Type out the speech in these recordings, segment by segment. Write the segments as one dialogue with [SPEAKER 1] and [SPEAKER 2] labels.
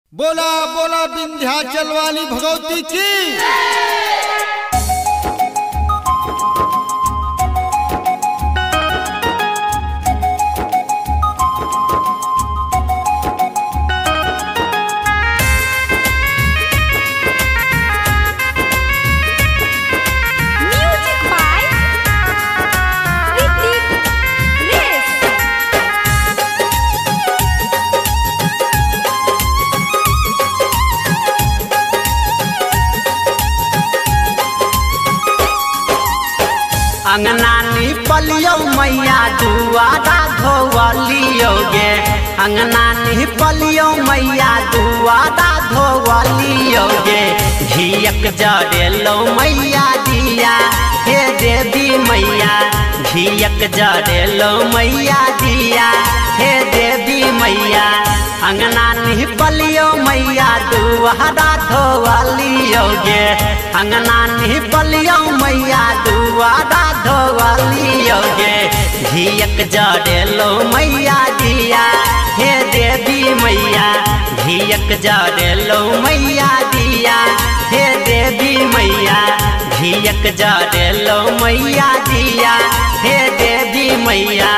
[SPEAKER 1] बोला बोला विंध्याचल वाली भगवती की।
[SPEAKER 2] अंगना निपलियो मैया दुआरा धोवलियो गे। अंगना निपलियो मैया दुआरा धोवलियो गे। घियक जरेलो मैया दिया हे देवी मैया। घियक जरेलो मैया दिया हे देवी मैया। अंगना निपलियो मैया दुआरा धोवलियो गे। अंगना निपलियो मैया दुआरा धोवलियो गे। घियक जरेलो मैया दिया हे देवी मैया। घियक जरेलो मैया दिया हे देवी मैया। घियक जरेलो मैया दिया हे देवी मैया।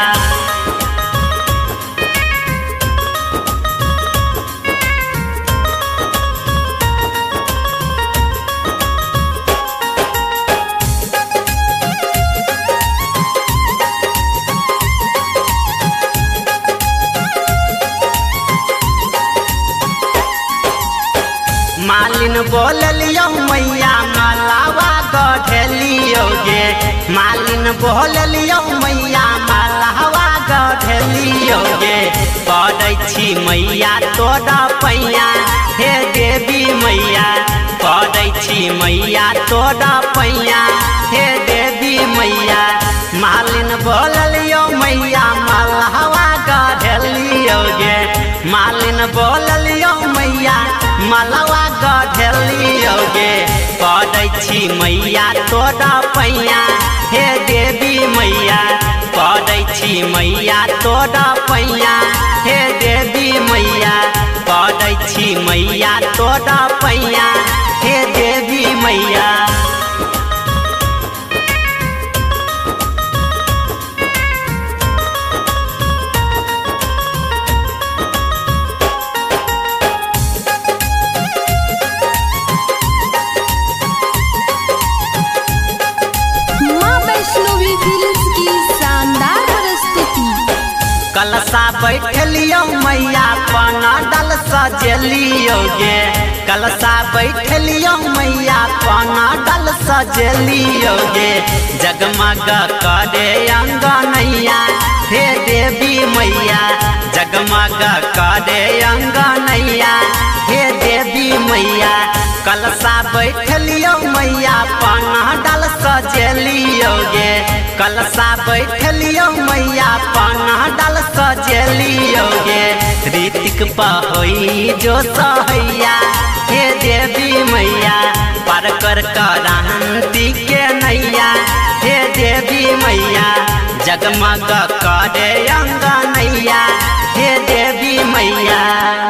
[SPEAKER 2] मालिन बोलियो मैया मालावा गढ़लियो गे। मालिन बोलियो मैया मालावा गढ़लियो गे। पड़ै छी मैया तोरा पैया हे देवी मैया। पड़ै छी मैया तोरा पैया हे देवी मैया। मालिन बोलियो मैया मालावा गढ़लियो गे। मालिन बोलियो मैया मालावा गढ़लियो गे। पड़ै छी मैया तोरा पैया हे देवी मैया। पड़ै छी मैया तोरा पैया हे देवी मैया। पड़ै छी मैया तोरा पैया हे देवी मैया। कलशा बैठलियो मैया पाना डल सजलियो गे। कलशा बैठलियो मैया पाना डल सजलियो गे। जगमग करे अंगनैया हे देवी मैया। जगमग करे अंगनैया हे देवी मैया। कलशा बैठलियो मैया पाना डल सजलियो गे। कलशा बैठलियो मैया पाना डल सजलियो गे। ऋतिक पहोई जो सहैया हे देवी मैया। पार कर क्रांति के नैया हे देवी मैया। जगमग करे अंगनैया हे देवी मैया।